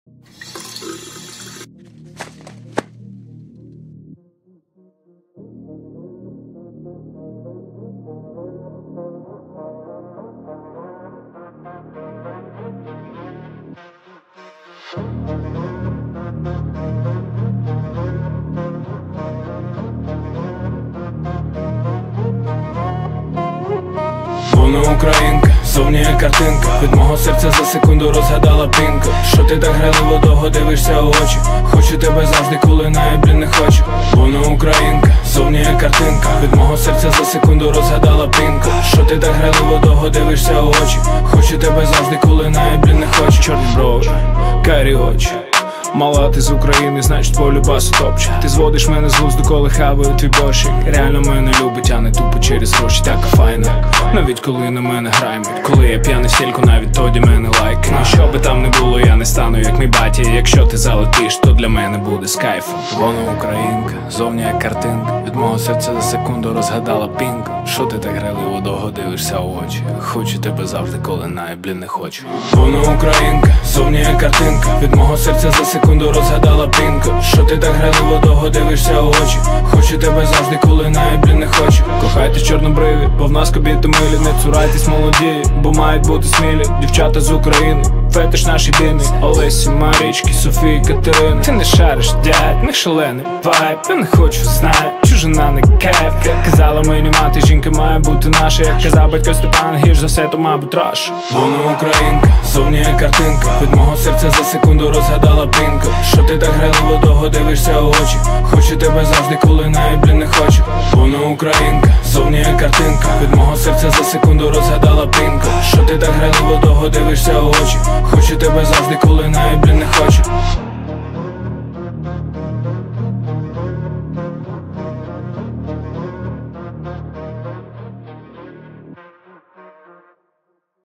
Вона українка, зовні як картинка. Від мого серця за секунду розгадала пінка. Що ти так грайливо довго дивишся у очі? Хочу тебе завжди, коли навіть, блін, не хочу. Вона українка, зовні як картинка. Від мого серця за секунду розгадала пінка. Що ти так грайливо довго дивишся у очі? Хочу тебе завжди, коли навіть, блін, не хочу. Чорні брови, карі очі. Мала, ти з України, значить по любасу топче. Ти зводиш мене з глузду, коли хаваю твій борщик. Реально мене любить, а не тупо через гроші. Така файна, навіть коли на мене грайме. Коли я п'яний стільки, навіть тоді мене лайкне. Ну що би там не було, я не стану як мій батя. Якщо ти залетиш, то для мене буде з кайфом. Вона українка, зовні як картинка. Від мого серця за секунду розгадала пінка. Що ти так грайливо довго дивишся у очі? Хочу тебе завжди, коли навіть, блін, не хочу. Вона українка, зовні як картинка. Від мого серця за секунду розгадала пінка. Що ти так грайливо довго дивишся у очі? Хочу тебе завжди, коли навіть, блін, не хочу. Кохайте чорнобриві, бо в нас кобіти милі. Не цурайтесь молоді, бо мають бути смілі. Дівчата з України, фетиш наші біни. Олесі, Марічки, Софії, Катерини. Ти не шариш, дядь, не шалений вайб. Я не хочу, знаю, чужина не кайф. Як казала мені мати, жінка має бути наша. Як казав батько Степан, гірш за все, то мабуть раш. Вона українка, зовні як картинка. Від мого серця за секунду розгадала пінка. Що ти так грайливо довго дивишся у очі? Хочу тебе завжди, коли навіть, блін, не хочу. Вона українка, зовні як картинка. Від мого серця за секунду розгадала пінка. Що ти так грайливо довго дивишся у очі? Хочу тебе завжди, коли навіть, блін, не хочу.